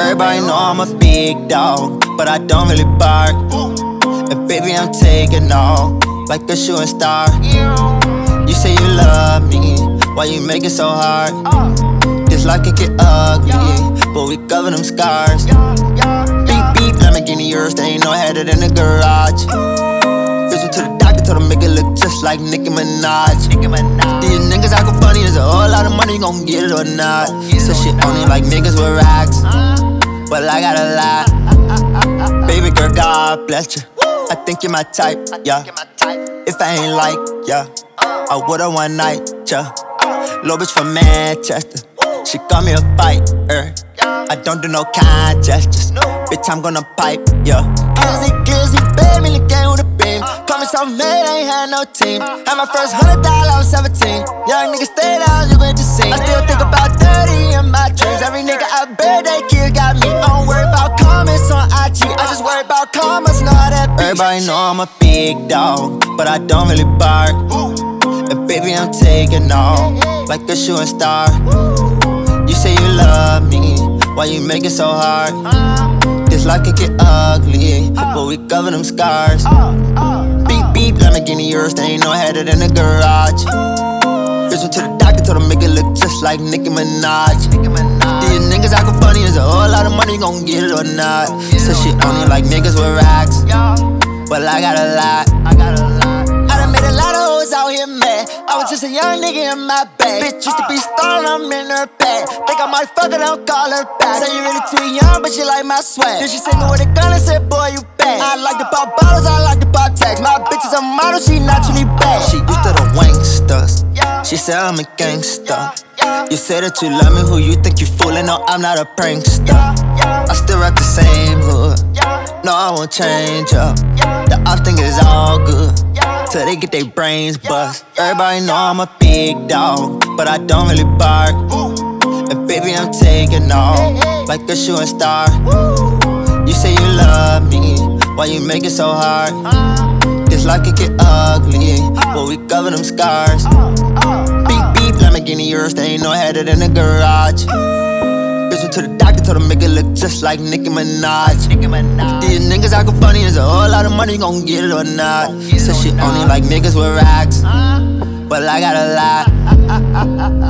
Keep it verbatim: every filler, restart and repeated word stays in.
Everybody know I'm a big dog, but I don't really bark. And baby, I'm taking off like a shooting star. You say you love me, why you make it so hard? This life can get ugly, but we cover them scars. Beep beep, Lamborghini, yours, they ain't no headed in the garage. Visit to the doctor, told him make it look just like Nicki Minaj. These niggas acting funny, there's a whole lot of money, gon' get it or not. So shit only like niggas with racks, but I got a lot. Baby girl, God bless you. I think you're my type, yeah. If I ain't like, yeah, I would've one night, yeah. Little bitch from Manchester, she got me a fighter. I don't do no kind gestures, bitch, I'm gonna pipe, yeah. Glizzy, glizzy, baby, the game with a beam. Call me self-made, I ain't had no team. Had my first hundred dollars, I was seventeen. Young nigga stay down, you went to see. I still think about thirty in my dreams. Every nigga I bet they kid got me. I don't worry about comments on I G, I just worry about commas, know how that be. Everybody know I'm a big dog, but I don't really bark. And baby, I'm taking off like a shooting star. You say you love me, why you make it so hard? This life can get ugly, but we cover them scars. Beep beep, Lamborghini, yours, they ain't no headed in the garage. Visit to the doctor, told him make it look just like Nicki Minaj. These niggas acting funny, there's a whole lot of money, gon' get it or not. So shit only like niggas with racks, but I got a lot. I done made a lot of hoes out here mad. I was just a young nigga in my bag. Bitch used to be starring, I'm in her bag. Think I might fuck her, don't call her back. Say you really too young, but you like my swag. Then she sent me with a gun and said, boy, you bad. I like to pop bottles, I like to pop tags. My bitch is a model, she naturally bad. She used to the wanksters, she said I'm a gangster. You say that you love me, who you think you fooling? No, I'm not a prankster. I still rap the same hood, no, I won't change up. The ops think it's all good till they get their brains bust. Everybody know I'm a big dog, but I don't really bark. And baby, I'm taking off like a shooting star. You say you love me, why you make it so hard? This life can get ugly, but we cover them scars. Beep beep, Lamborghini, yours, they ain't no headed in the garage. Visit to the doctor, told him make it look just like Nicki Minaj. These niggas acting funny, there's a whole lot of money, gon' get it or not. So shit only like niggas with racks, but I got a lot.